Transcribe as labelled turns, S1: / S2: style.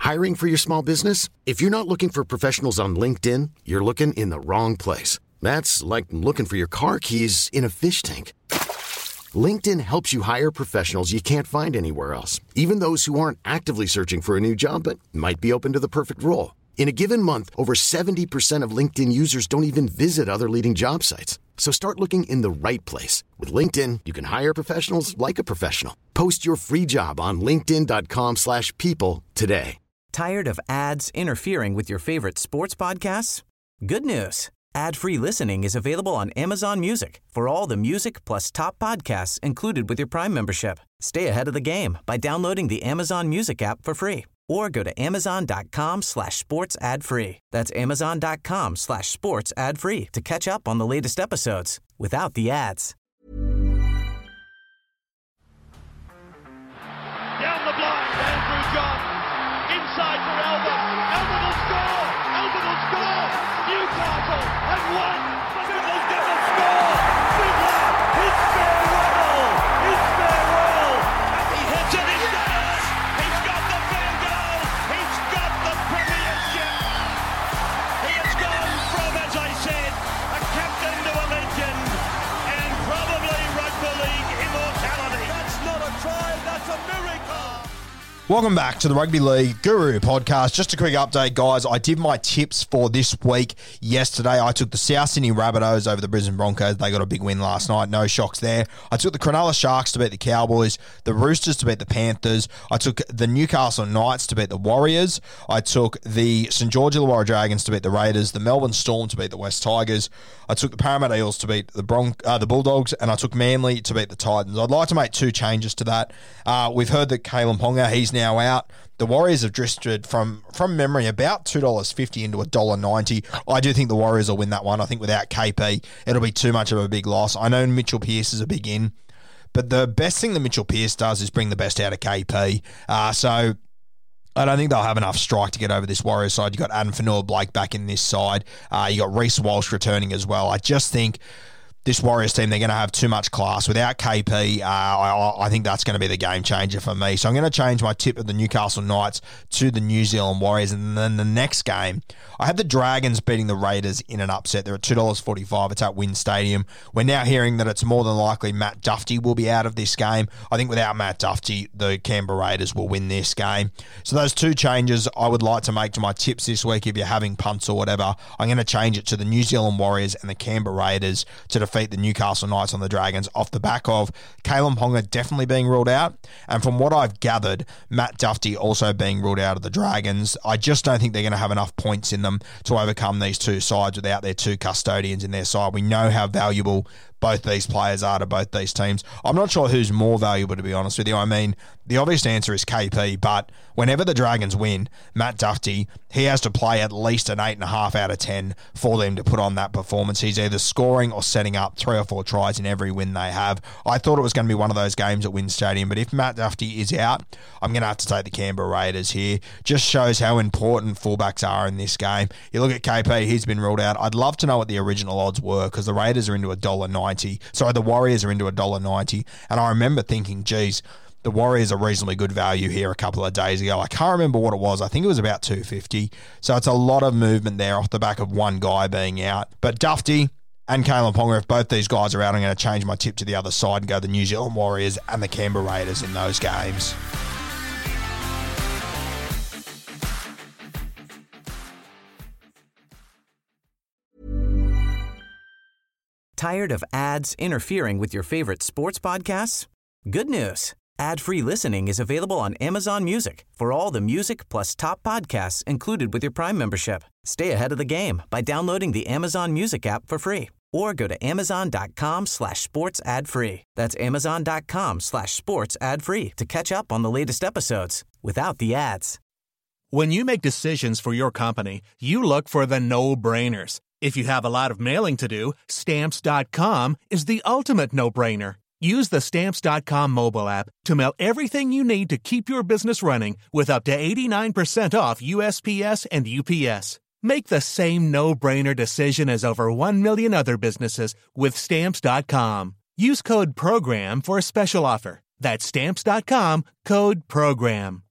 S1: Hiring for your small business? If you're not looking for professionals on LinkedIn, you're looking in the wrong place. That's like looking for your car keys in a fish tank. LinkedIn helps you hire professionals you can't find anywhere else, even those who aren't actively searching for a new job but might be open to the perfect role. In a given month, over 70% of LinkedIn users don't even visit other leading job sites. So start looking in the right place. With LinkedIn, you can hire professionals like a professional. Post your free job on linkedin.com/people today.
S2: Tired of ads interfering with your favorite sports podcasts? Good news. Ad-free listening is available on Amazon Music for all the music plus top podcasts included with your Prime membership. Stay ahead of the game by downloading the Amazon Music app for free or go to amazon.com/sports ad free. That's amazon.com/sports ad free to catch up on the latest episodes without the ads.
S3: Down the blind, Andrew John. Inside for Albert. Albert will score. Albert will score. Newcastle have won. Fiddler's going to score. Fiddler, it's farewell. It's farewell. He hits it. He's got it. He's got the field goal. He's got the premiership. He has gone from, as I said, a captain to a legend and probably rugby league immortality. That's not a try. That's a miracle.
S4: Welcome back to the Rugby League Guru podcast. Just a quick update, guys. I did my tips for this week yesterday. I took the South Sydney Rabbitohs over the Brisbane Broncos. They got a big win last night. No shocks there. I took the Cronulla Sharks to beat the Cowboys, the Roosters to beat the Panthers. I took the Newcastle Knights to beat the Warriors. I took the St. George Illawarra Dragons to beat the Raiders, the Melbourne Storm to beat the West Tigers. I took the Parramatta Eels to beat the Bulldogs, and I took Manly to beat the Titans. I'd like to make two changes to that. We've heard that Kalyn Ponga, he's now out. The Warriors have drifted from memory about $2.50 into $1.90. I do think the Warriors will win that one. I think without KP, it'll be too much of a big loss. I know Mitchell Pearce is a big in, but the best thing that Mitchell Pearce does is bring the best out of KP. So I don't think they'll have enough strike to get over this Warriors side. You got Adam Fanua-Blake back in this side. You got Reece Walsh returning as well. I just think this Warriors team, they're going to have too much class. Without KP, I think that's going to be the game changer for me. So I'm going to change my tip of the Newcastle Knights to the New Zealand Warriors. And then the next game, I have the Dragons beating the Raiders in an upset. They're at $2.45. It's at Wynn Stadium. We're now hearing that it's more than likely Matt Duffy will be out of this game. I think without Matt Duffy, the Canberra Raiders will win this game. So those two changes I would like to make to my tips this week. If you're having punts or whatever, I'm going to change it to the New Zealand Warriors and the Canberra Raiders to defeat the Newcastle Knights on the Dragons off the back of Kalyn Ponga definitely being ruled out. And from what I've gathered, Matt Duffy also being ruled out of the Dragons. I just don't think they're going to have enough points in them to overcome these two sides without their two custodians in their side. We know how valuable both these players are to both these teams. I'm not sure who's more valuable, to be honest with you. I mean, the obvious answer is KP, but whenever the Dragons win, Matt Duffy, he has to play at least an 8.5 out of 10 for them to put on that performance. He's either scoring or setting up 3 or 4 tries in every win they have. I thought it was going to be one of those games at Wynn Stadium, but if Matt Duffy is out, I'm going to have to take the Canberra Raiders here. Just shows how important fullbacks are in this game. You look at KP, he's been ruled out. I'd love to know what the original odds were because the Raiders are into $1.90. Sorry, the Warriors are into $1.90. And I remember thinking, geez, the Warriors are reasonably good value here a couple of days ago. I can't remember what it was. I think it was about $2.50. So it's a lot of movement there off the back of one guy being out. But Duffy and Kalyn Ponga, if both these guys are out, I'm going to change my tip to the other side and go the New Zealand Warriors and the Canberra Raiders in those games.
S2: Tired of ads interfering with your favorite sports podcasts? Good news. Ad-free listening is available on Amazon Music for all the music plus top podcasts included with your Prime membership. Stay ahead of the game by downloading the Amazon Music app for free or go to amazon.com/sports ad free. That's amazon.com/sports ad free to catch up on the latest episodes without the ads.
S5: When you make decisions for your company, you look for the no-brainers. If you have a lot of mailing to do, Stamps.com is the ultimate no-brainer. Use the Stamps.com mobile app to mail everything you need to keep your business running with up to 89% off USPS and UPS. Make the same no-brainer decision as over 1 million other businesses with Stamps.com. Use code PROGRAM for a special offer. That's Stamps.com, code PROGRAM.